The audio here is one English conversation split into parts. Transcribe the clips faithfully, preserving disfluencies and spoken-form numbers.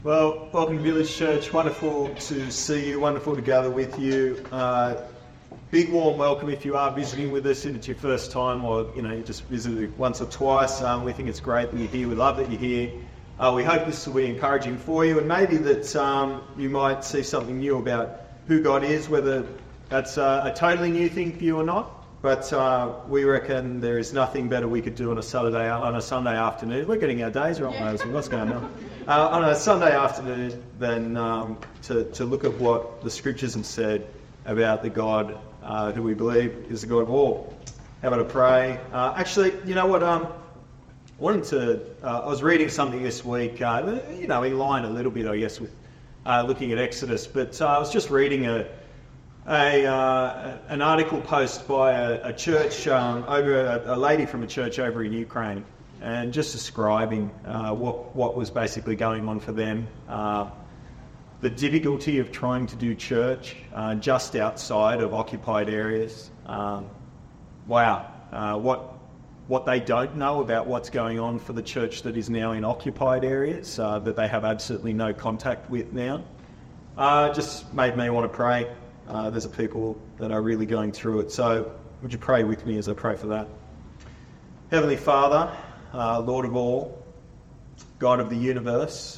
Well, welcome to Village Church. Wonderful to see you. Wonderful to gather with you. Uh, big warm welcome if you are visiting with us and it's your first time, or you know you just visited once or twice. Um, we think it's great that you're here. We love that you're here. Uh, we hope this will be encouraging for you, and maybe that um, you might see something new about who God is, whether that's uh, a totally new thing for you or not. But uh, we reckon there is nothing better we could do on a Saturday, on a Sunday afternoon. We're getting our days right, Moses. What's going on? Uh, on a Sunday afternoon, than um, to, to look at what the Scriptures have said about the God uh, who we believe is the God of all. How about a pray? Uh, actually, you know what? Um, I wanted to. Uh, I was reading something this week. Uh, you know, in line a little bit, I guess, with uh, looking at Exodus. But uh, I was just reading a. A uh, an article post by a, a church um, over a, a lady from a church over in Ukraine, and just describing uh, what what was basically going on for them, uh, the difficulty of trying to do church uh, just outside of occupied areas. Um, wow, uh, what what they don't know about what's going on for the church that is now in occupied areas uh, that they have absolutely no contact with now, uh, just made me want to pray. Uh, there's a people that are really going through it. So would you pray with me as I pray for that? Heavenly Father, uh, Lord of all, God of the universe,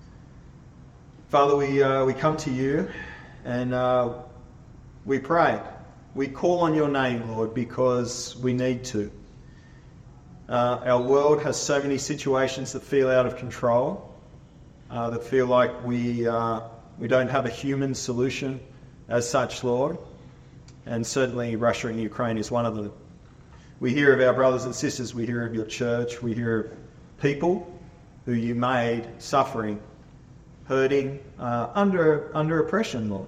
Father, we uh, we come to you and uh, we pray. We call on your name, Lord, because we need to. Uh, our world has so many situations that feel out of control, uh, that feel like we uh, we don't have a human solution as such, Lord, and certainly Russia and Ukraine is one of them. We hear of our brothers and sisters, we hear of your church, we hear of people who you made suffering, hurting, uh, under under oppression, Lord.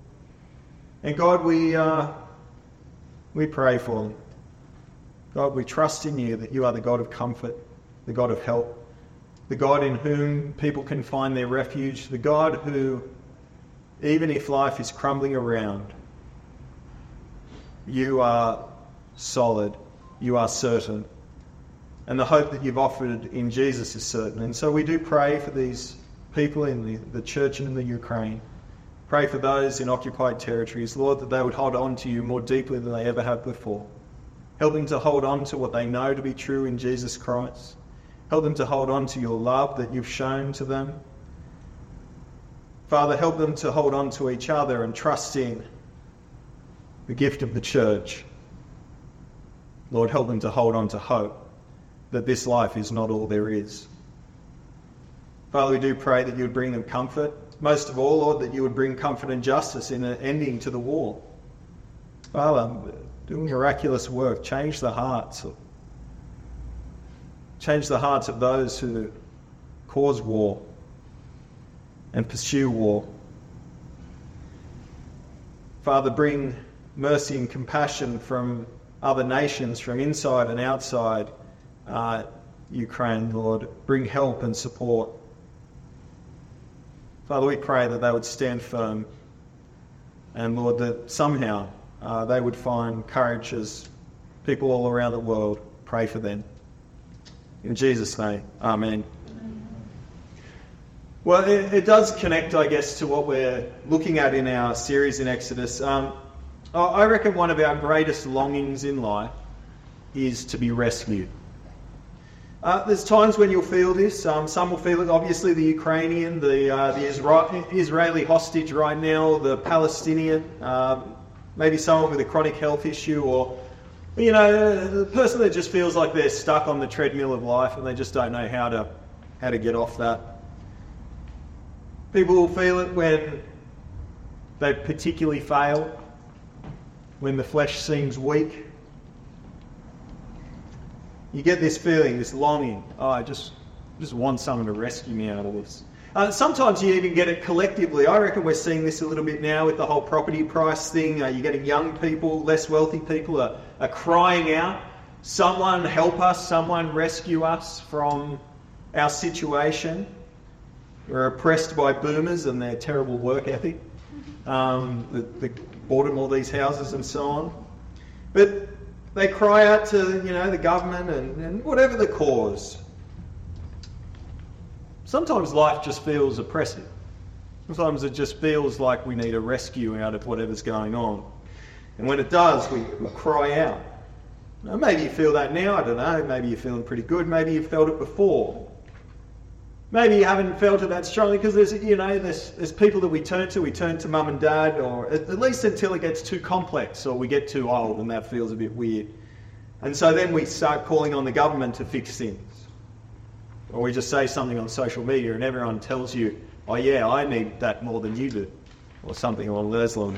And God, we uh, we pray for them. God, we trust in you that you are the God of comfort, the God of help, the God in whom people can find their refuge, the God who, even if life is crumbling around, you are solid, you are certain, and the hope that you've offered in Jesus is certain. And so we do pray for these people in the, the church and in the Ukraine. Pray for those in occupied territories, Lord, that they would hold on to you more deeply than they ever have before. Help them to hold on to what they know to be true in Jesus Christ. Help them to hold on to your love that you've shown to them. Father, help them to hold on to each other and trust in the gift of the church. Lord, help them to hold on to hope that this life is not all there is. Father, we do pray that you would bring them comfort. Most of all, Lord, that you would bring comfort and justice in an ending to the war. Father, doing miraculous work, change the hearts. Of, change the hearts of those who cause war and pursue war. Father, bring mercy and compassion from other nations, from inside and outside uh, Ukraine, Lord. Bring help and support. Father, we pray that they would stand firm, and Lord, that somehow uh, they would find courage as people all around the world pray for them. In Jesus' name, amen. Well, it, it does connect, I guess, to what we're looking at in our series in Exodus. Um, I reckon one of our greatest longings in life is to be rescued. Uh, there's times when you'll feel this. Um, some will feel it. Obviously, the Ukrainian, the uh, the Isra- Israeli hostage right now, the Palestinian, um, maybe someone with a chronic health issue, or you know, the person that just feels like they're stuck on the treadmill of life and they just don't know how to how to get off that. People will feel it when they particularly fail, when the flesh seems weak. You get this feeling, this longing, oh, I just, just want someone to rescue me out of this. Uh, sometimes you even get it collectively. I reckon we're seeing this a little bit now with the whole property price thing. Uh, you're getting young people, less wealthy people are, are crying out, someone help us, someone rescue us from our situation. We're oppressed by boomers and their terrible work ethic. Um, that bought them all these houses and so on. But they cry out to, you know, the government and, and whatever the cause. sometimes life just feels oppressive. Sometimes it just feels like we need a rescue out of whatever's going on. And when it does, we, we cry out. Now, maybe you feel that now, I don't know. Maybe you're feeling pretty good. Maybe you've felt it before. Maybe you haven't felt it that strongly because there's, you know, there's, there's people that we turn to. We turn to mum and dad, or at, at least until it gets too complex or we get too old and that feels a bit weird. And so then we start calling on the government to fix things. Or we just say something on social media and everyone tells you, oh yeah, I need that more than you do. Or something along those lines.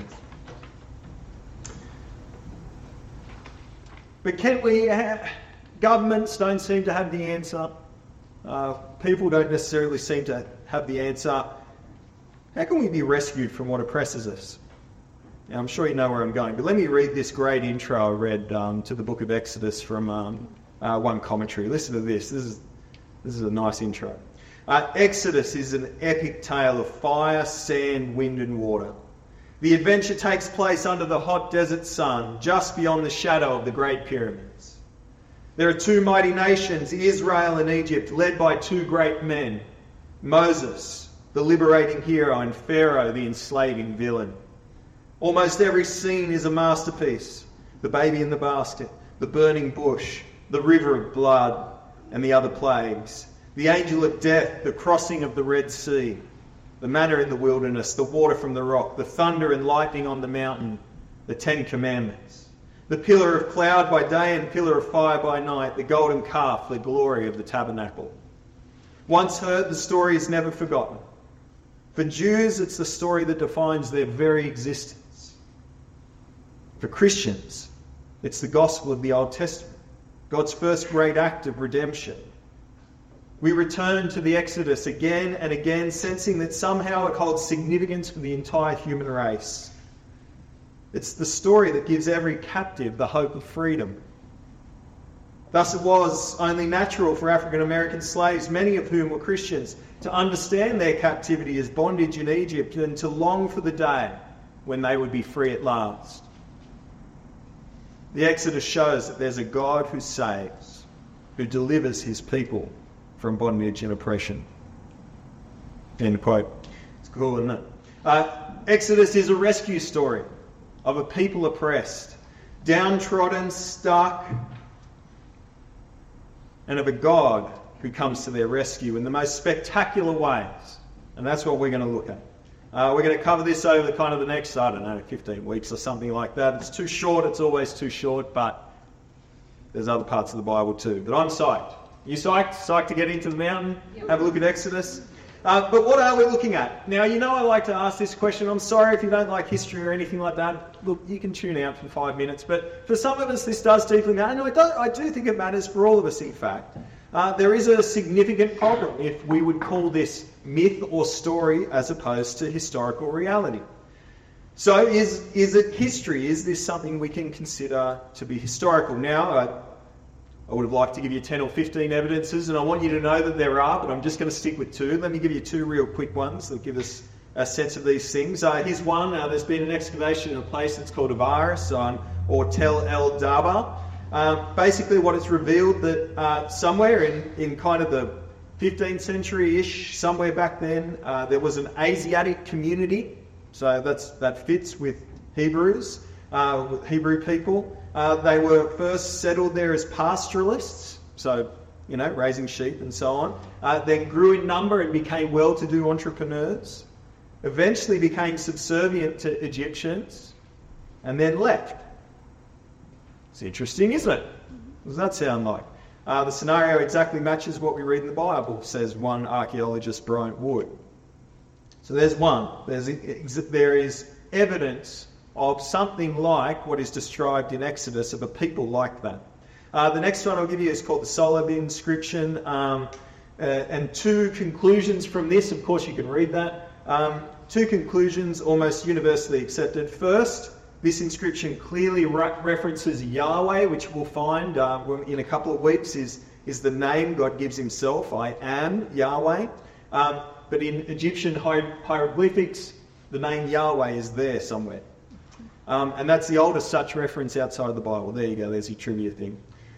But can we, have, governments don't seem to have the answer. Uh, people don't necessarily seem to have the answer. How can we be rescued from what oppresses us? Now, I'm sure you know where I'm going, but let me read this great intro I read um, to the book of Exodus from um, uh, one commentary. Listen to this. This is, this is a nice intro. Uh, Exodus is an epic tale of fire, sand, wind and water. The adventure takes place under the hot desert sun, just beyond the shadow of the Great Pyramids. There are two mighty nations, Israel and Egypt, led by two great men, Moses, the liberating hero, and Pharaoh, the enslaving villain. Almost every scene is a masterpiece. The baby in the basket, the burning bush, the river of blood, and the other plagues. The angel of death, the crossing of the Red Sea, the manna in the wilderness, the water from the rock, the thunder and lightning on the mountain, the Ten Commandments. The pillar of cloud by day and pillar of fire by night, the golden calf, the glory of the tabernacle. Once heard, the story is never forgotten. For Jews, it's the story that defines their very existence. For Christians, it's the gospel of the Old Testament, God's first great act of redemption. We return to the Exodus again and again, sensing that somehow it holds significance for the entire human race. It's the story that gives every captive the hope of freedom. Thus it was only natural for African American slaves, many of whom were Christians, to understand their captivity as bondage in Egypt and to long for the day when they would be free at last. The Exodus shows that there's a God who saves, who delivers his people from bondage and oppression. End quote. It's cool, isn't it? Uh, Exodus is a rescue story of a people oppressed, downtrodden, stuck, and of a God who comes to their rescue in the most spectacular ways. And that's what we're going to look at. Uh, we're going to cover this over the kind of the next, I don't know, fifteen weeks or something like that. It's too short, it's always too short, but there's other parts of the Bible too. But I'm psyched. You psyched? Psyched to get into the mountain? Yep. Have a look at Exodus? Uh, but what are we looking at? Now, you know I like to ask this question. I'm sorry if you don't like history or anything like that. Look, you can tune out for five minutes. But for some of us, this does deeply matter. And I, don't, I do think it matters for all of us, in fact. Uh, there is a significant problem if we would call this myth or story as opposed to historical reality. So is, is it history? Is this something we can consider to be historical? Now, uh, I would have liked to give you ten or fifteen evidences, and I want you to know that there are, but I'm just going to stick with two. Let me give you two real quick ones that give us a sense of these things. Uh, here's one. Uh, there's been an excavation in a place that's called Avaris, um, or Tel El Daba. Uh, basically what it's revealed that uh, somewhere in, in kind of the fifteenth century-ish, somewhere back then, uh, there was an Asiatic community. So that's that fits with Hebrews, uh, with Hebrew people. Uh, they were first settled there as pastoralists, so, you know, raising sheep and so on. Uh, then grew in number and became well-to-do entrepreneurs. Eventually became subservient to Egyptians, and then left. It's interesting, isn't it? What does that sound like? Uh, the scenario exactly matches what we read in the Bible, says one archaeologist, Bryant Wood. So there's one. There's, there is evidence of something like what is described in Exodus, of a people like that. Uh, the next one I'll give you is called the Soleb inscription. Um, uh, and two conclusions from this, of course you can read that. Um, two conclusions almost universally accepted. First, this inscription clearly re- references Yahweh, which we'll find uh, in a couple of weeks, is, is the name God gives himself. I am Yahweh. Um, but in Egyptian hier- hieroglyphics, the name Yahweh is there somewhere. Um, and that's the oldest such reference outside of the Bible. There you go, there's your trivia thing.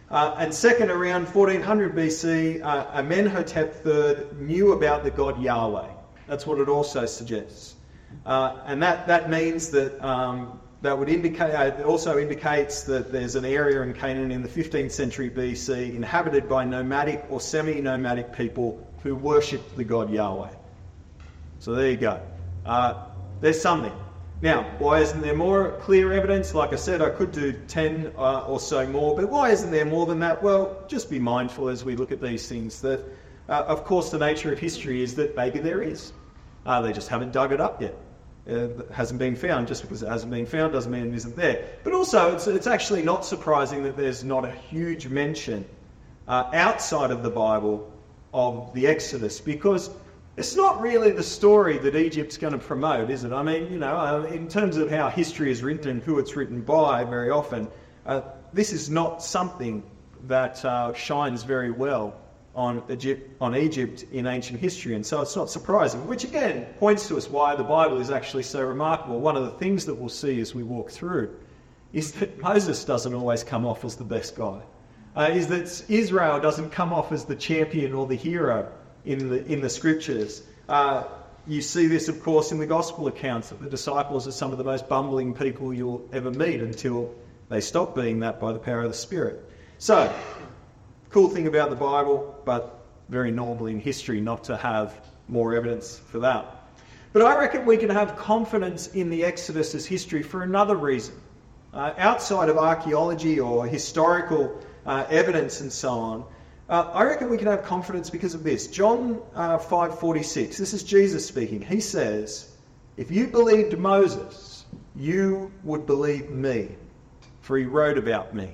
Uh, and second, around fourteen hundred B C, uh, Amenhotep the third knew about the god Yahweh. That's what it also suggests. Uh, and that, that means that um, that would indicate, uh, it also indicates that there's an area in Canaan in the fifteenth century B C inhabited by nomadic or semi-nomadic people who worshipped the god Yahweh. So there you go. Uh, there's something. Now, why isn't there more clear evidence? Like I said, I could do ten uh, or so more, but why isn't there more than that? Well, just be mindful as we look at these things that, uh, of course, the nature of history is that maybe there is. Uh, they just haven't dug it up yet. Uh, it hasn't been found. Just because it hasn't been found doesn't mean it isn't there. But also, it's, it's actually not surprising that there's not a huge mention uh, outside of the Bible of the Exodus, because it's not really the story that Egypt's going to promote, is it? I mean, you know, uh, in terms of how history is written and who it's written by very often, uh, this is not something that uh, shines very well on Egypt, on Egypt in ancient history. And so it's not surprising, which again points to us why the Bible is actually so remarkable. One of the things that we'll see as we walk through is that Moses doesn't always come off as the best guy. Uh, is that Israel doesn't come off as the champion or the hero in the in the scriptures. Uh, you see this, of course, in the gospel accounts, that the disciples are some of the most bumbling people you'll ever meet until they stop being that by the power of the Spirit. So, cool thing about the Bible, but very normal in history not to have more evidence for that. But I reckon we can have confidence in the Exodus as history for another reason. Uh, outside of archaeology or historical uh, evidence and so on, Uh, I reckon we can have confidence because of this. John uh, five forty-six, this is Jesus speaking. He says, if you believed Moses, you would believe me, for he wrote about me.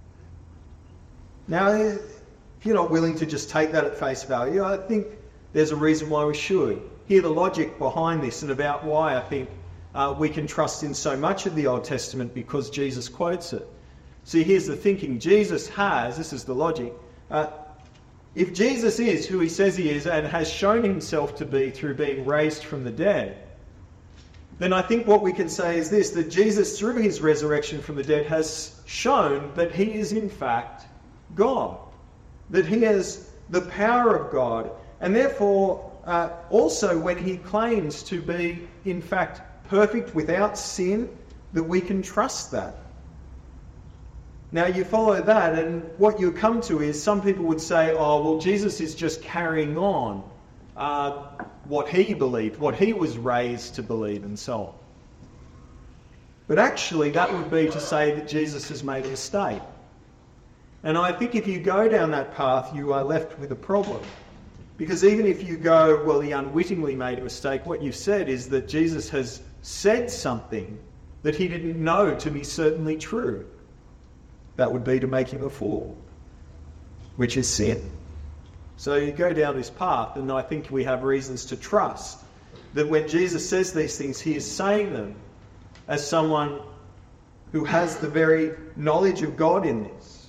Now, if you're not willing to just take that at face value, I think there's a reason why we should. Hear the logic behind this and about why I think uh, we can trust in so much of the Old Testament because Jesus quotes it. See, here's the thinking. Jesus has, this is the logic, uh, if Jesus is who he says he is and has shown himself to be through being raised from the dead, then I think what we can say is this, that Jesus, through his resurrection from the dead, has shown that he is in fact God, that he has the power of God, and therefore uh, also when he claims to be in fact perfect without sin, that we can trust that. Now you follow that, and what you come to is some people would say, oh, well, Jesus is just carrying on uh, what he believed, what he was raised to believe, and so on. But actually, that would be to say that Jesus has made a mistake. And I think if you go down that path, you are left with a problem. Because even if you go, well, he unwittingly made a mistake, what you've said is that Jesus has said something that he didn't know to be certainly true. That would be to make him a fool, which is sin. So you go down this path, and I think we have reasons to trust that when Jesus says these things, he is saying them as someone who has the very knowledge of God in this,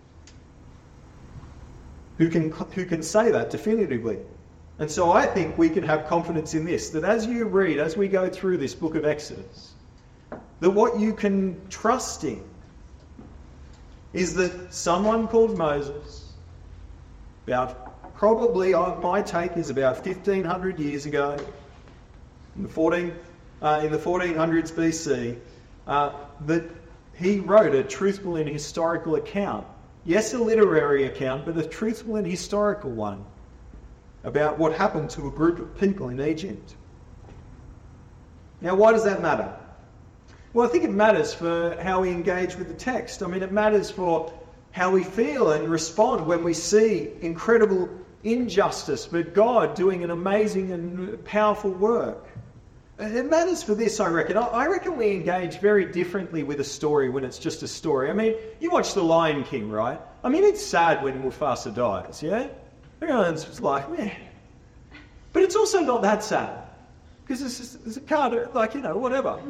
who can, who can say that definitively. And so I think we can have confidence in this, that as you read, as we go through this book of Exodus, that what you can trust in is that someone called Moses, about probably, my take is about fifteen hundred years ago, in the, fourteen, uh, in the fourteen hundreds B C, uh, that he wrote a truthful and historical account. Yes, a literary account, but a truthful and historical one about what happened to a group of people in Egypt. Now, why does that matter? Well, I think it matters for how we engage with the text. I mean, it matters for how we feel and respond when we see incredible injustice, but God doing an amazing and powerful work. It matters for this, I reckon. I reckon we engage very differently with a story when it's just a story. I mean, you watch The Lion King, right? I mean, it's sad when Mufasa dies, yeah? Everyone's just like, meh. But it's also not that sad. Because it's, just, it's a card, like, you know, whatever.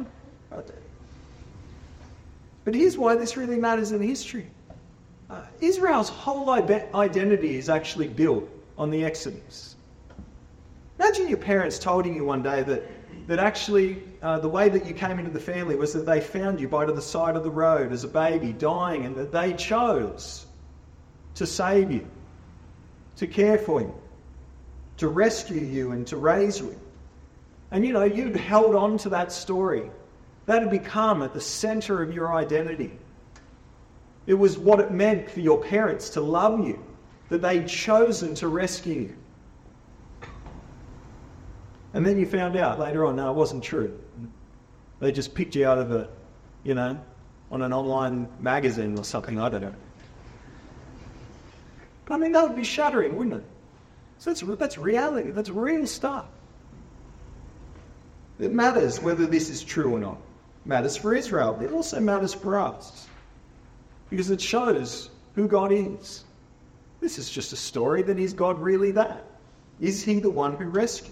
But here's why this really matters in history. Uh, Israel's whole identity is actually built on the Exodus. Imagine your parents told you one day that, that actually uh, the way that you came into the family was that they found you by the side of the road as a baby dying, and that they chose to save you, to care for you, to rescue you and to raise you. And you know, you'd held on to that story. That had become at the centre of your identity. It was what it meant for your parents to love you, that they'd chosen to rescue you. And then you found out later on, no, it wasn't true. They just picked you out of a, you know, on an online magazine or something, I don't know. I mean, that would be shattering, wouldn't it? So that's, that's reality, that's real stuff. It matters whether this is true or not. It matters for Israel, but it also matters for us. Because it shows who God is. This is just a story, then is God really that? Is he the one who rescues?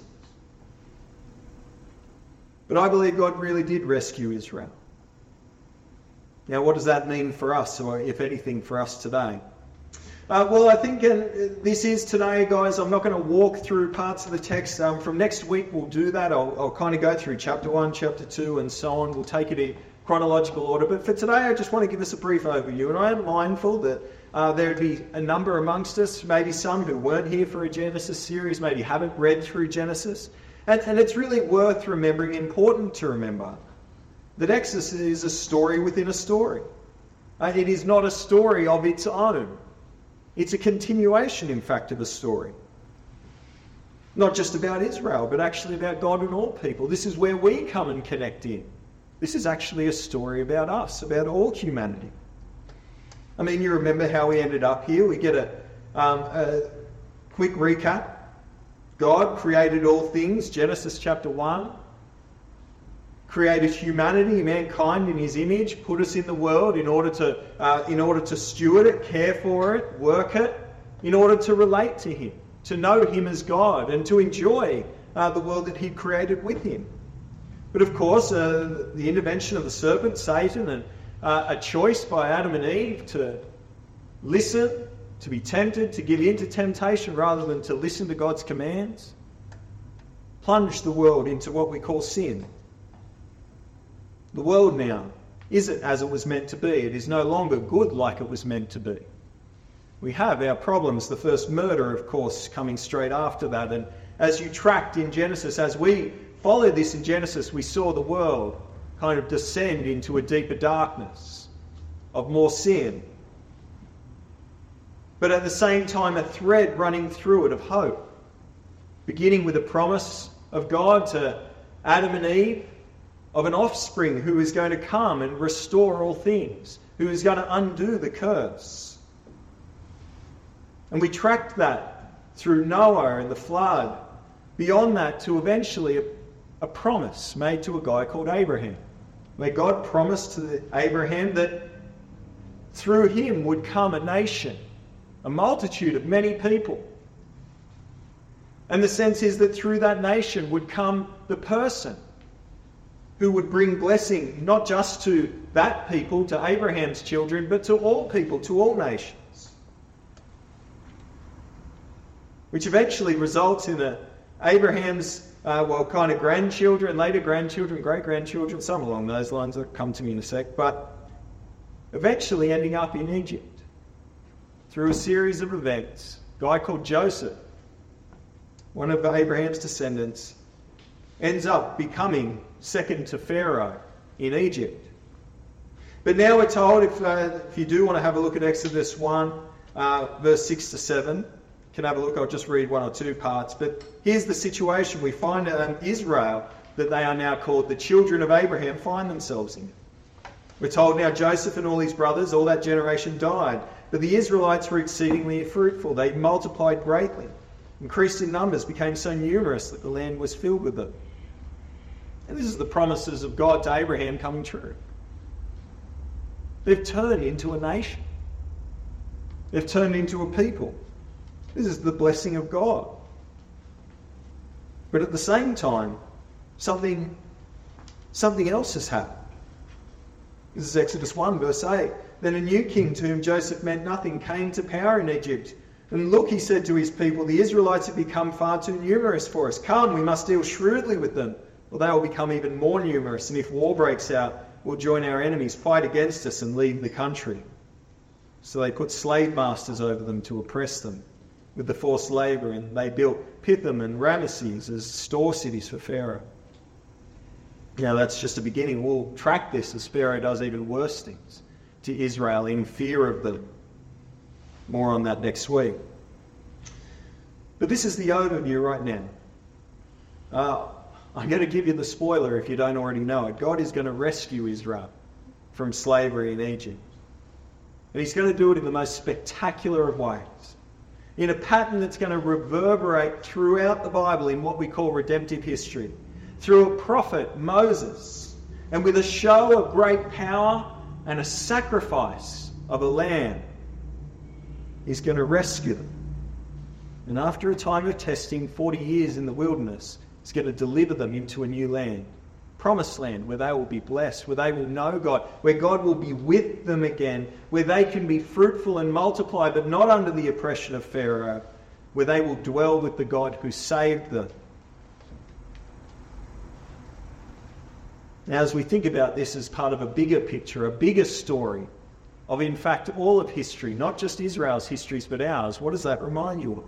But I believe God really did rescue Israel. Now, what does that mean for us, or if anything, for us today? Uh, well, I think uh, this is today, guys. I'm not going to walk through parts of the text. Um, from next week, we'll do that. I'll, I'll kind of go through chapter one, chapter two, and so on. We'll take it in chronological order. But for today, I just want to give us a brief overview. And I am mindful that uh, there would be a number amongst us, maybe some who weren't here for a Genesis series, maybe haven't read through Genesis. And, and it's really worth remembering, important to remember, that Exodus is a story within a story. Uh, it is not a story of its own. It's a continuation, in fact, of a story. Not just about Israel, but actually about God and all people. This is where we come and connect in. This is actually a story about us, about all humanity. I mean, you remember how we ended up here. We get a, um, a quick recap. God created all things, Genesis chapter one. Created humanity, mankind in his image, put us in the world in order to uh, in order to steward it, care for it, work it, in order to relate to him, to know him as God, and to enjoy uh, the world that he'd created with him. But of course, uh, the intervention of the serpent, Satan, and uh, a choice by Adam and Eve to listen, to be tempted, to give in to temptation rather than to listen to God's commands, plunged the world into what we call sin. The world now isn't as it was meant to be. It is no longer good like it was meant to be. We have our problems, the first murder, of course, coming straight after that. And as you tracked in Genesis, as we followed this in Genesis, we saw the world kind of descend into a deeper darkness of more sin. But at the same time, a thread running through it of hope, beginning with a promise of God to Adam and Eve, of an offspring who is going to come and restore all things, who is going to undo the curse. And we tracked that through Noah and the flood, beyond that to eventually a, a promise made to a guy called Abraham, where God promised to Abraham that through him would come a nation, a multitude of many people. And the sense is that through that nation would come the person who would bring blessing not just to that people, to Abraham's children, but to all people, to all nations. Which eventually results in a, Abraham's, uh, well, kind of grandchildren, later grandchildren, great-grandchildren, some along those lines that come to me in a sec, but eventually ending up in Egypt through a series of events. A guy called Joseph, one of Abraham's descendants, ends up becoming second to Pharaoh in Egypt. But now we're told, if, uh, if you do want to have a look at Exodus one, uh, verse six to seven, you can have a look. I'll just read one or two parts. But here's the situation. We find um, Israel, that they are now called the children of Abraham, find themselves in. We're told now Joseph and all his brothers, all that generation died. But the Israelites were exceedingly fruitful. They multiplied greatly, increased in numbers, became so numerous that the land was filled with them. And this is the promises of God to Abraham coming true. They've turned into a nation. They've turned into a people. This is the blessing of God. But at the same time, something, something else has happened. This is Exodus one, verse eight. Then a new king, to whom Joseph meant nothing, came to power in Egypt. And look, he said to his people, the Israelites have become far too numerous for us. Come, we must deal shrewdly with them, or they will become even more numerous. And if war breaks out, we'll join our enemies, fight against us, and leave the country. So they put slave masters over them to oppress them with the forced labour, and they built Pithom and Ramesses as store cities for Pharaoh. Now that's just a beginning. We'll track this as Pharaoh does even worse things to Israel in fear of them. More on that next week. But this is the overview right now. Uh, I'm going to give you the spoiler if you don't already know it. God is going to rescue Israel from slavery in Egypt. And he's going to do it in the most spectacular of ways. In a pattern that's going to reverberate throughout the Bible in what we call redemptive history. Through a prophet, Moses, and with a show of great power and a sacrifice of a lamb, he's going to rescue them. And after a time of testing, forty years in the wilderness, he's going to deliver them into a new land. Promised land where they will be blessed, where they will know God, where God will be with them again, where they can be fruitful and multiply, but not under the oppression of Pharaoh, where they will dwell with the God who saved them. Now, as we think about this as part of a bigger picture, a bigger story of, in fact, all of history, not just Israel's histories, but ours, what does that remind you of?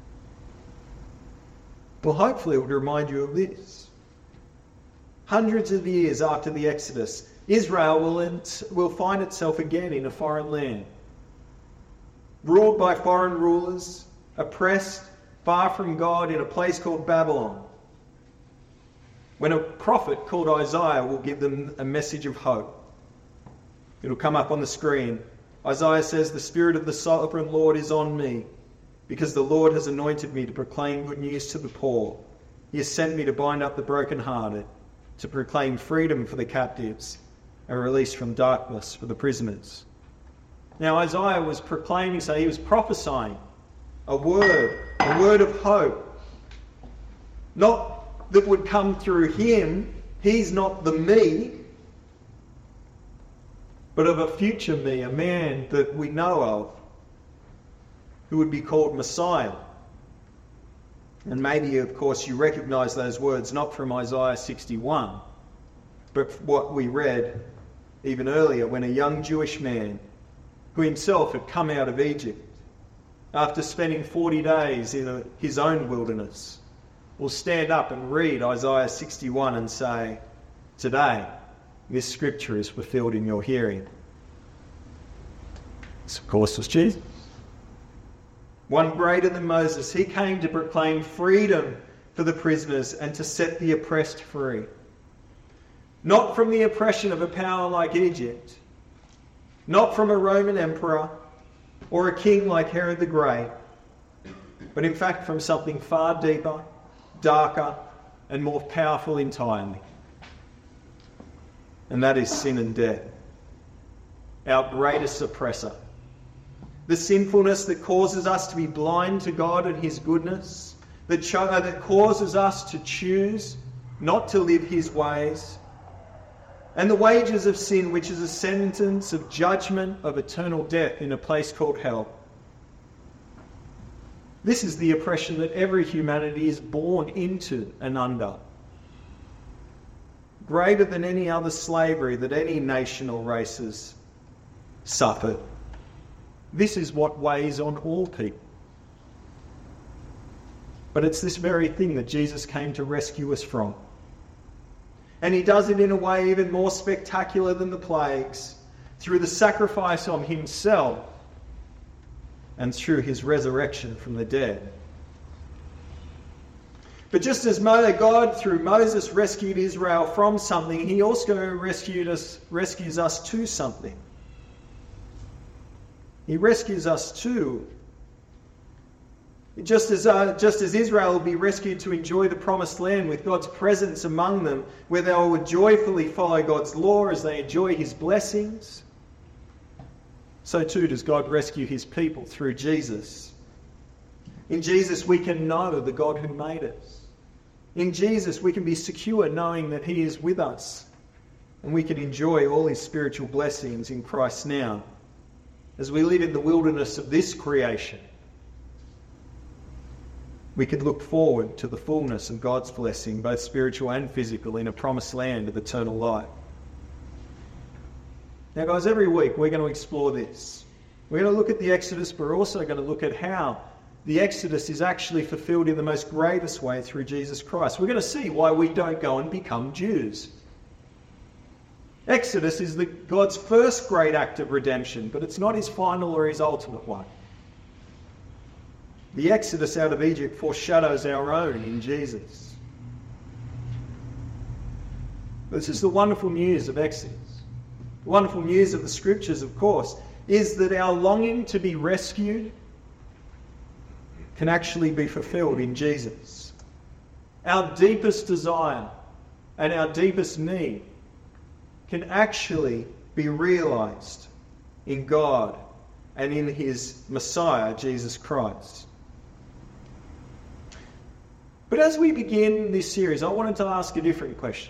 Well, hopefully it would remind you of this. Hundreds of years after the Exodus, Israel will, will find itself again in a foreign land. Ruled by foreign rulers, oppressed, far from God in a place called Babylon. When a prophet called Isaiah will give them a message of hope. It'll come up on the screen. Isaiah says, "The Spirit of the Sovereign Lord is on me, because the Lord has anointed me to proclaim good news to the poor. He has sent me to bind up the brokenhearted, to proclaim freedom for the captives and release from darkness for the prisoners." Now Isaiah was proclaiming, so he was prophesying a word, a word of hope. Not that would come through him, he's not the me, but of a future me, a man that we know of, who would be called Messiah. And maybe, of course, you recognise those words not from Isaiah sixty-one, but what we read even earlier, when a young Jewish man, who himself had come out of Egypt, after spending forty days in a, his own wilderness, will stand up and read Isaiah sixty-one and say, "Today, this scripture is fulfilled in your hearing." This, of course, was Jesus. One greater than Moses, he came to proclaim freedom for the prisoners and to set the oppressed free. Not from the oppression of a power like Egypt, not from a Roman emperor or a king like Herod the Great, but in fact from something far deeper, darker, and more powerful entirely. And that is sin and death, our greatest oppressor. The sinfulness that causes us to be blind to God and his goodness, that, cho- that causes us to choose not to live his ways, and the wages of sin, which is a sentence of judgment of eternal death in a place called hell. This is the oppression that every humanity is born into and under. Greater than any other slavery that any nation or races suffered. This is what weighs on all people. But it's this very thing that Jesus came to rescue us from. And he does it in a way even more spectacular than the plagues, through the sacrifice of himself and through his resurrection from the dead. But just as God, through Moses, rescued Israel from something, he also rescued us, rescues us to something. He rescues us too. Just as, uh, just as Israel will be rescued to enjoy the promised land with God's presence among them, where they will joyfully follow God's law as they enjoy his blessings, so too does God rescue his people through Jesus. In Jesus we can know the God who made us. In Jesus we can be secure knowing that he is with us, and we can enjoy all his spiritual blessings in Christ now, as we live in the wilderness of this creation. We could look forward to the fullness of God's blessing, both spiritual and physical, in a promised land of eternal life. Now guys, every week we're going to explore this. We're going to look at the Exodus, but we're also going to look at how the Exodus is actually fulfilled in the most greatest way through Jesus Christ. We're going to see why we don't go and become Jews. Exodus is the, God's first great act of redemption, but it's not his final or his ultimate one. The Exodus out of Egypt foreshadows our own in Jesus. This is the wonderful news of Exodus. The wonderful news of the Scriptures, of course, is that our longing to be rescued can actually be fulfilled in Jesus. Our deepest desire and our deepest need can actually be realized in God and in his Messiah, Jesus Christ. But as we begin this series, I wanted to ask a different question.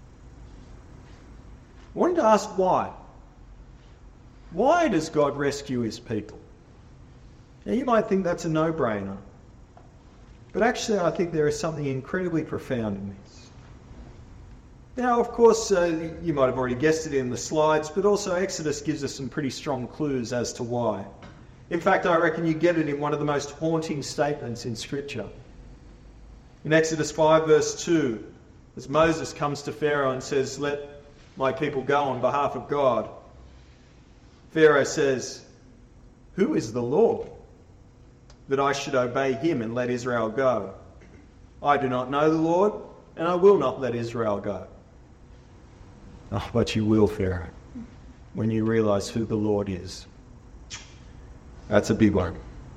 I wanted to ask why. Why does God rescue his people? Now, you might think that's a no-brainer. But actually, I think there is something incredibly profound in this. Now, of course, uh, you might have already guessed it in the slides, but also Exodus gives us some pretty strong clues as to why. In fact, I reckon you get it in one of the most haunting statements in Scripture. In Exodus five, verse two, as Moses comes to Pharaoh and says, "Let my people go on behalf of God," Pharaoh says, "Who is the Lord, that I should obey him and let Israel go? I do not know the Lord, and I will not let Israel go." Oh, but you will, Pharaoh, when you realise who the Lord is. That's a big one.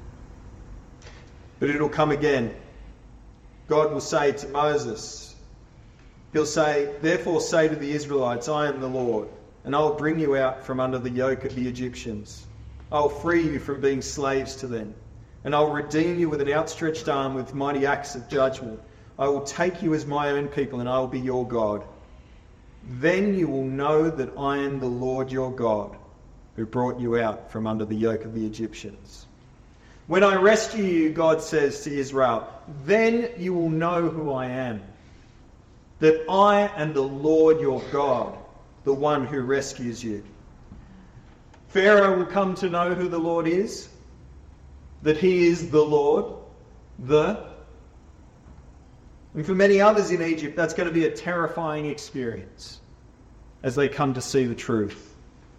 But it'll come again. God will say to Moses, he'll say, "Therefore say to the Israelites, I am the Lord, and I will bring you out from under the yoke of the Egyptians. I will free you from being slaves to them, and I will redeem you with an outstretched arm with mighty acts of judgment. I will take you as my own people, and I will be your God. Then you will know that I am the Lord your God, who brought you out from under the yoke of the Egyptians. When I rescue you," God says to Israel, "then you will know who I am, that I am the Lord your God, the one who rescues you." Pharaoh will come to know who the Lord is, that he is the Lord, the... And for many others in Egypt, that's going to be a terrifying experience as they come to see the truth.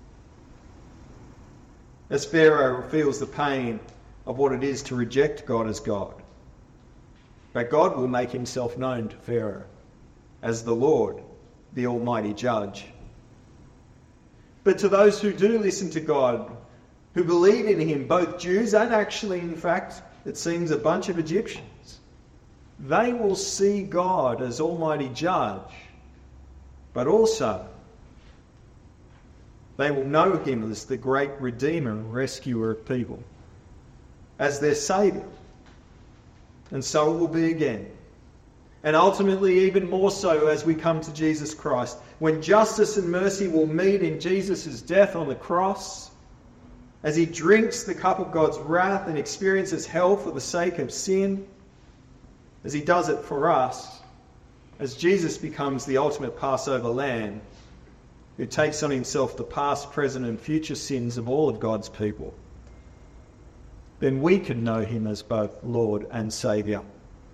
As Pharaoh feels the pain of what it is to reject God as God. But God will make himself known to Pharaoh as the Lord, the Almighty Judge. But to those who do listen to God, who believe in him, both Jews and actually, in fact, it seems a bunch of Egyptians, they will see God as Almighty Judge, but also they will know him as the great Redeemer and Rescuer of people, as their Saviour. And so it will be again. And ultimately even more so as we come to Jesus Christ, when justice and mercy will meet in Jesus' death on the cross, as he drinks the cup of God's wrath and experiences hell for the sake of sin, as he does it for us, as Jesus becomes the ultimate Passover lamb, who takes on himself the past, present and future sins of all of God's people, then we can know him as both Lord and Saviour.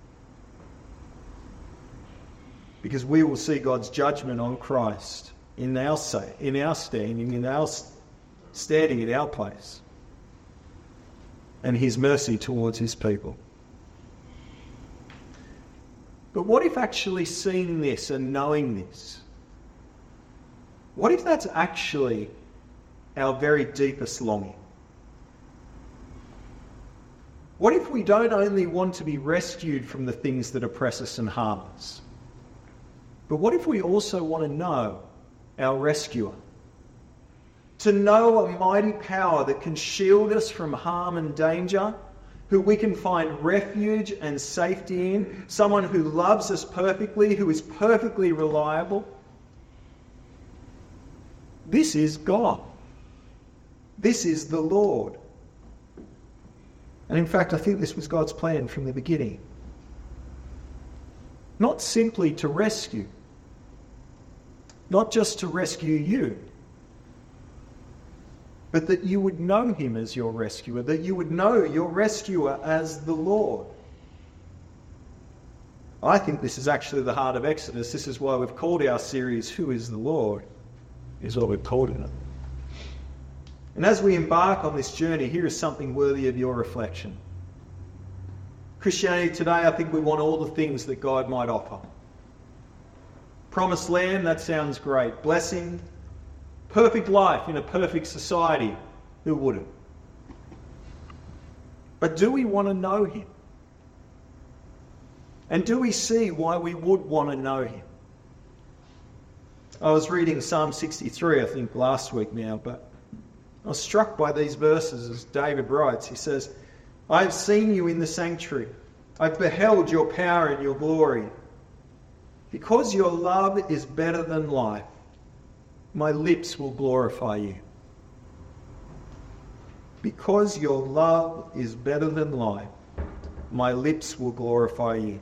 Because we will see God's judgment on Christ in our say, in our standing, in our standing in our place, and his mercy towards his people. But what if actually seeing this and knowing this, what if that's actually our very deepest longing? What if we don't only want to be rescued from the things that oppress us and harm us, but what if we also want to know our rescuer? To know a mighty power that can shield us from harm and danger, who we can find refuge and safety in, someone who loves us perfectly, who is perfectly reliable. This is God. This is the Lord. And in fact, I think this was God's plan from the beginning. Not simply to rescue, not just to rescue you, but that you would know him as your rescuer, that you would know your rescuer as the Lord. I think this is actually the heart of Exodus. This is why we've called our series, Who is the Lord? Is what we've called it. And as we embark on this journey, here is something worthy of your reflection. Christianity today, I think we want all the things that God might offer. Promised land, that sounds great. Blessing, perfect life in a perfect society, who wouldn't? But do we want to know him? And do we see why we would want to know him? I was reading Psalm sixty-three, I think, last week now, but I was struck by these verses as David writes. He says, I have seen you in the sanctuary. I've beheld your power and your glory. Because your love is better than life, my lips will glorify you. Because your love is better than life, my lips will glorify you.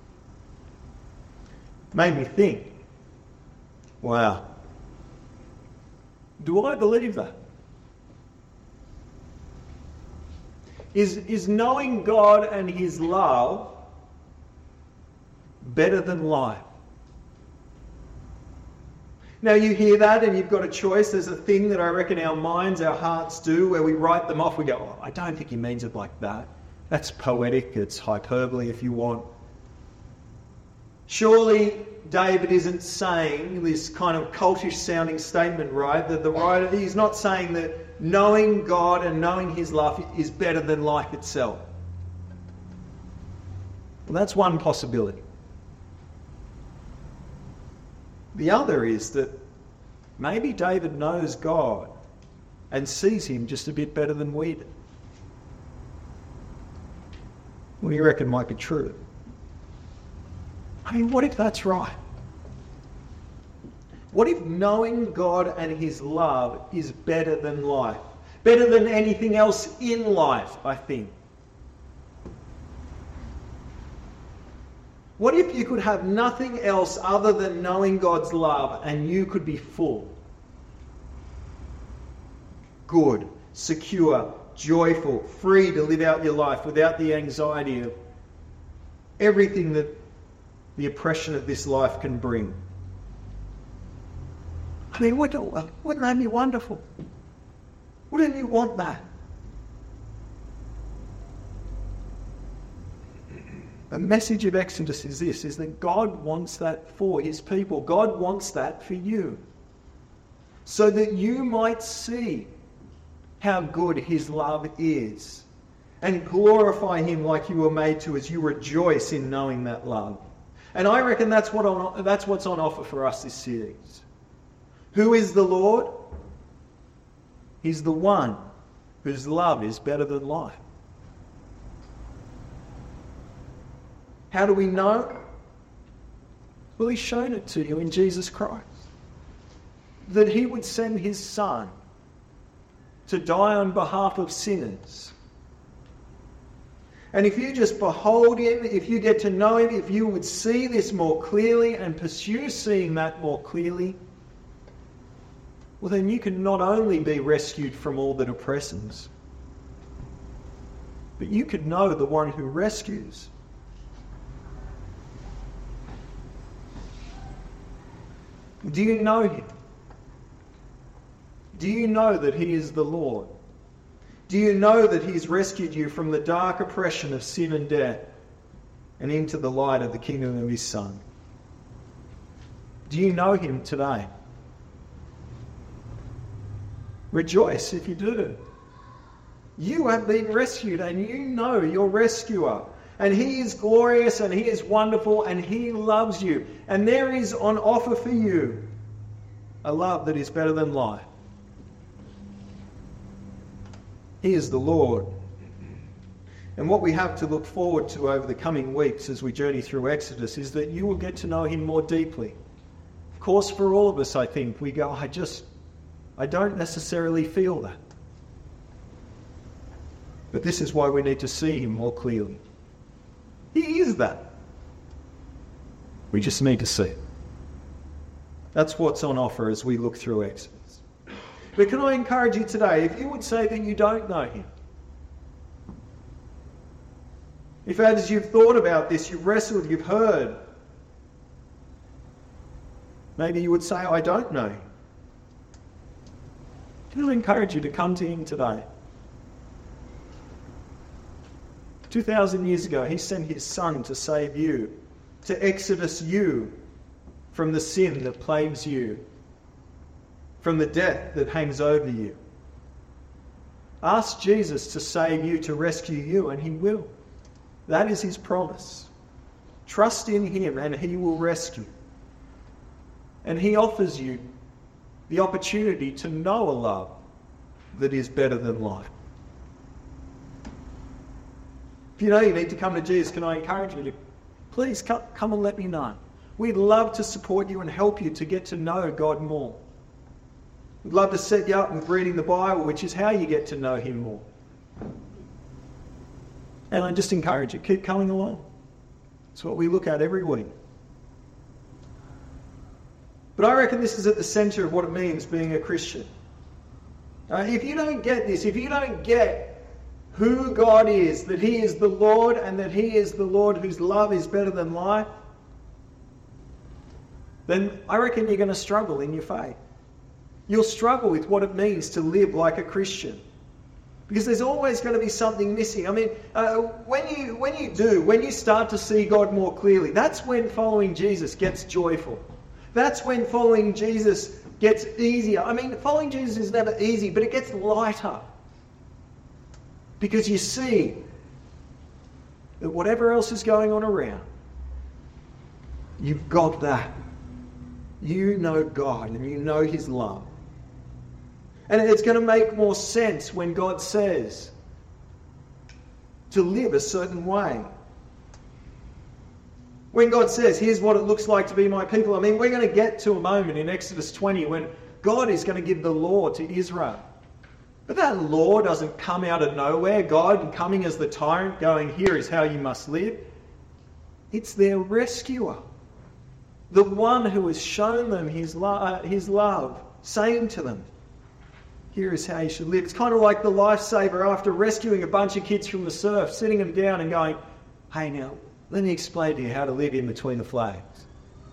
Made me think, wow, do I believe that? Is, is knowing God and his love better than life? Now you hear that and you've got a choice. There's a thing that I reckon our minds, our hearts do where we write them off. We go, oh, I don't think he means it like that. That's poetic. It's hyperbole if you want. Surely David isn't saying this kind of cultish sounding statement, right? That the writer, he's not saying that knowing God and knowing his love is better than life itself. Well, that's one possibility. The other is that maybe David knows God and sees him just a bit better than we do. What do you reckon might be true? I mean, what if that's right? What if knowing God and his love is better than life? Better than anything else in life, I think. What if you could have nothing else other than knowing God's love and you could be full? Good, secure, joyful, free to live out your life without the anxiety of everything that the oppression of this life can bring. I mean, wouldn't, wouldn't that be wonderful? Wouldn't you want that? The message of Exodus is this, is that God wants that for his people. God wants that for you. So that you might see how good his love is and glorify him like you were made to as you rejoice in knowing that love. And I reckon that's what on, that's what's on offer for us this series. Who is the Lord? He's the one whose love is better than life. How do we know? Well, he's shown it to you in Jesus Christ. That he would send his Son to die on behalf of sinners. And if you just behold him, if you get to know him, if you would see this more clearly and pursue seeing that more clearly, well, then you can not only be rescued from all that oppresses, but you could know the one who rescues. Do you know him? Do you know that he is the Lord? Do you know that he's rescued you from the dark oppression of sin and death and into the light of the kingdom of his Son? Do you know him today? Rejoice if you do. You have been rescued and you know your rescuer. And he is glorious and he is wonderful and he loves you. And there is on offer for you a love that is better than life. He is the Lord. And what we have to look forward to over the coming weeks as we journey through Exodus is that you will get to know him more deeply. Of course, for all of us, I think, we go, I just, I don't necessarily feel that. But this is why we need to see him more clearly. He is that. We just need to see it. That's what's on offer as we look through Exodus. But can I encourage you today, if you would say that you don't know him, if as you've thought about this, you've wrestled, you've heard, maybe you would say, I don't know him. Can I encourage you to come to him today? Two thousand years ago, he sent his son to save you, to exodus you from the sin that plagues you, from the death that hangs over you. Ask Jesus to save you, to rescue you, and he will. That is his promise. Trust in him and he will rescue. And he offers you the opportunity to know a love that is better than life. If you know you need to come to Jesus, can I encourage you to please come, come and let me know. We'd love to support you and help you to get to know God more. We'd love to set you up with reading the Bible, which is how you get to know him more. And I just encourage you, keep coming along. It's what we look at every week. But I reckon this is at the centre of what it means being a Christian. Uh, if you don't get this, if you don't get who God is, that he is the Lord and that he is the Lord whose love is better than life, then I reckon you're going to struggle in your faith. You'll struggle with what it means to live like a Christian. Because there's always going to be something missing. I mean, uh, when you when you do, when you start to see God more clearly, that's when following Jesus gets joyful. That's when following Jesus gets easier. I mean, following Jesus is never easy, but it gets lighter. Because you see that whatever else is going on around, you've got that. You know God and you know his love. And it's going to make more sense when God says to live a certain way. When God says, here's what it looks like to be my people. I mean, we're going to get to a moment in Exodus twenty when God is going to give the law to Israel. But that law doesn't come out of nowhere. God coming as the tyrant going, here is how you must live. It's their rescuer. The one who has shown them his, lo- uh, his love, saying to them, here is how you should live. It's kind of like the lifesaver after rescuing a bunch of kids from the surf, sitting them down and going, hey now, let me explain to you how to live in between the flags.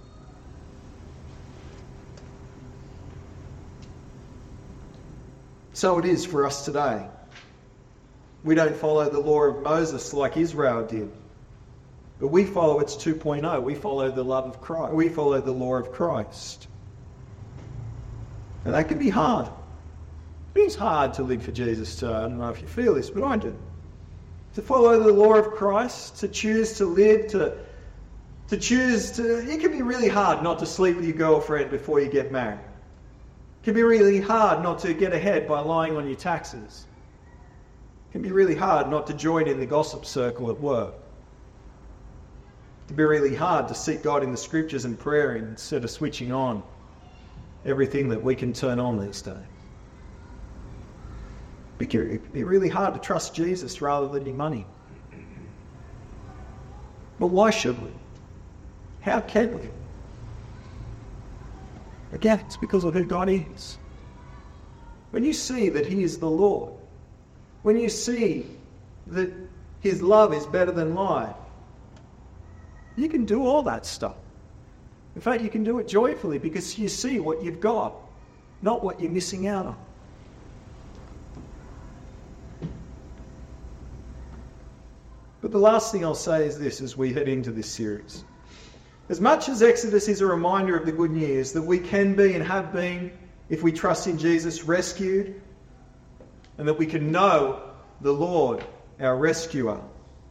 So it is for us today. We don't follow the law of Moses like Israel did. But we follow its two point oh. We follow the love of Christ. We follow the law of Christ. And that can be hard. It is hard to live for Jesus too. I don't know if you feel this, but I do. To follow the law of Christ, to choose to live, to, to choose to... It can be really hard not to sleep with your girlfriend before you get married. It can be really hard not to get ahead by lying on your taxes. It can be really hard not to join in the gossip circle at work. It can be really hard to seek God in the scriptures and prayer instead of switching on everything that we can turn on these days. It can be really hard to trust Jesus rather than your money. But why should we? How can we? Again, it's because of who God is. When you see that he is the Lord, when you see that his love is better than life, you can do all that stuff. In fact, you can do it joyfully because you see what you've got, not what you're missing out on. But the last thing I'll say is this as we head into this series. As much as Exodus is a reminder of the good news that we can be and have been, if we trust in Jesus, rescued, and that we can know the Lord, our rescuer,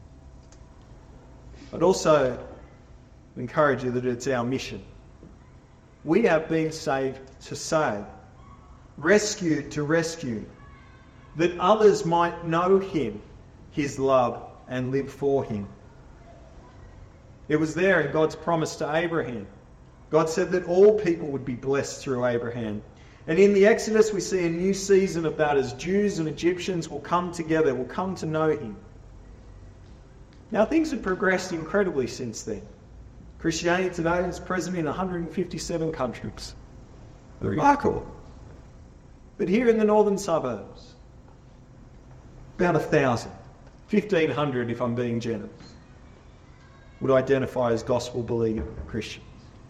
I'd also encourage you that it's our mission. We have been saved to save, rescued to rescue, that others might know him, his love, and live for him. It was there in God's promise to Abraham. God said that all people would be blessed through Abraham. And in the Exodus we see a new season of that as Jews and Egyptians will come together, will come to know him. Now things have progressed incredibly since then. Christianity today is present in one hundred fifty-seven countries. Remarkable. But here in the northern suburbs, about a thousand, fifteen hundred if I'm being generous, would identify as gospel-believing Christians.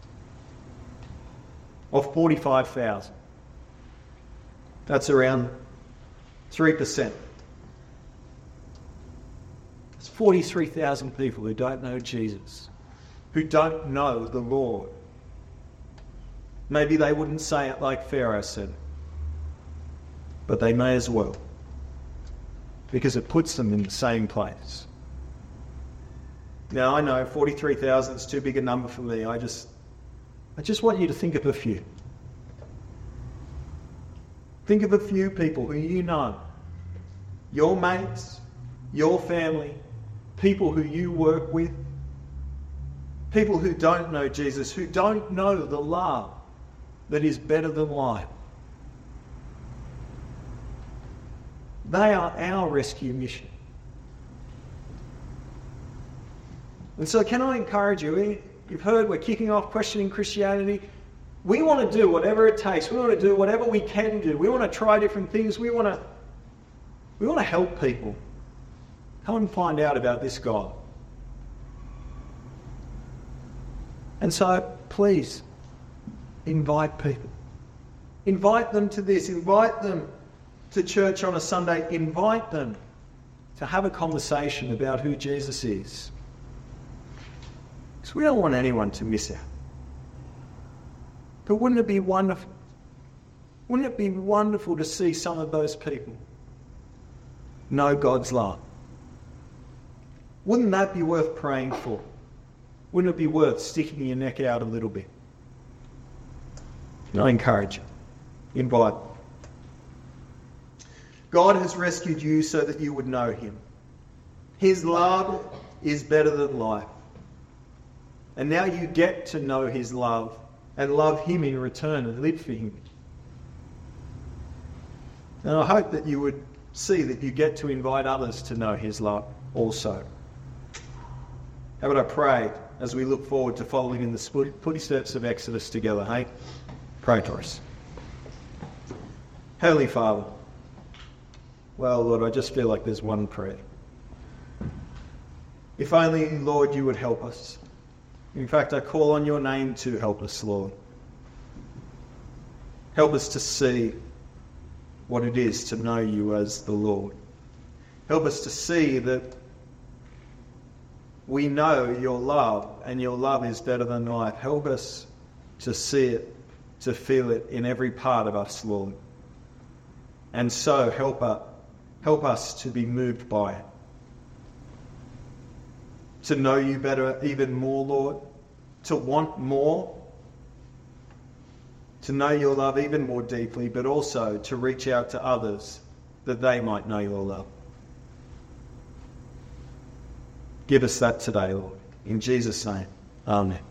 Of forty-five thousand, that's around three percent. It's forty-three thousand people who don't know Jesus, who don't know the Lord. Maybe they wouldn't say it like Pharaoh said, but they may as well, because it puts them in the same place. Now I know forty-three thousand is too big a number for me. I just, I just want you to think of a few. Think of a few people who you know, your mates, your family, people who you work with, people who don't know Jesus, who don't know the love that is better than life. They are our rescue mission. And so can I encourage you, you've heard we're kicking off Questioning Christianity. We want to do whatever it takes. We want to do whatever we can do. We want to try different things. We want to, we want to help people come and find out about this God. And so please invite people. Invite them to this. Invite them to church on a Sunday. Invite them to have a conversation about who Jesus is. Because we don't want anyone to miss out. But wouldn't it be wonderful? Wouldn't it be wonderful to see some of those people know God's love? Wouldn't that be worth praying for? Wouldn't it be worth sticking your neck out a little bit? And I encourage you. Invite them. God has rescued you so that you would know him. His love is better than life. And now you get to know his love and love him in return and live for him. And I hope that you would see that you get to invite others to know his love also. How about I pray as we look forward to following in the footsteps of Exodus together, hey? Pray for us. Heavenly Father, well, Lord, I just feel like there's one prayer. If only, Lord, you would help us. In fact, I call on your name to help us, Lord. Help us to see what it is to know you as the Lord. Help us to see that we know your love, and your love is better than life. Help us to see it, to feel it in every part of us, Lord. And so help us, help us to be moved by it. To know you better even more, Lord. To want more. To know your love even more deeply, but also to reach out to others that they might know your love. Give us that today, Lord. In Jesus' name, amen.